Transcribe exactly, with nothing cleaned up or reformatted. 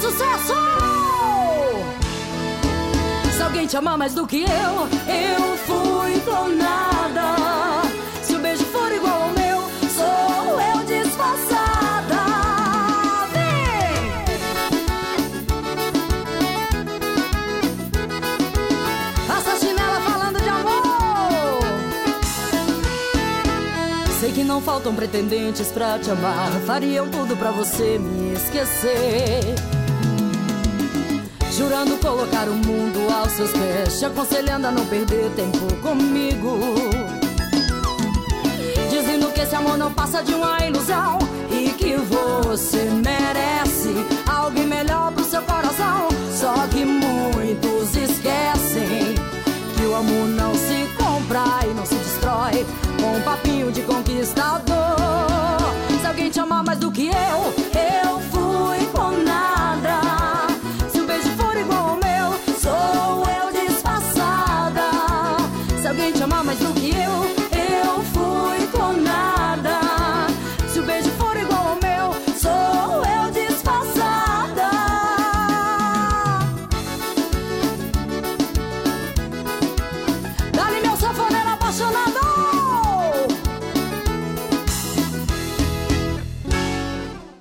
sucesso! Se alguém te amar mais do que eu, eu fui clonada. Se o beijo for igual ao meu, sou eu disfarçada. Vem! Essa chinela falando de amor. Sei que não faltam pretendentes pra te amar, fariam tudo pra você me esquecer, jurando colocar o mundo aos seus pés, te aconselhando a não perder tempo comigo, dizendo que esse amor não passa de uma ilusão e que você merece